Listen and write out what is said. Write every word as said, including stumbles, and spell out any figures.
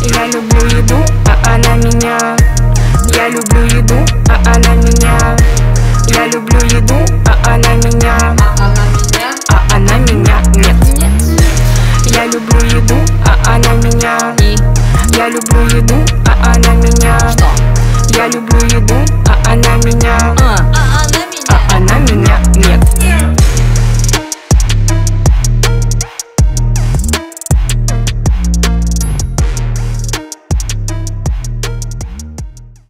Я люблю еду, а она меня. Я люблю еду, а она меня. Я люблю еду, а она меня. А она меня нет. Я люблю еду, а она меня. Я люблю еду, а она меня. Я люблю еду, а она меня.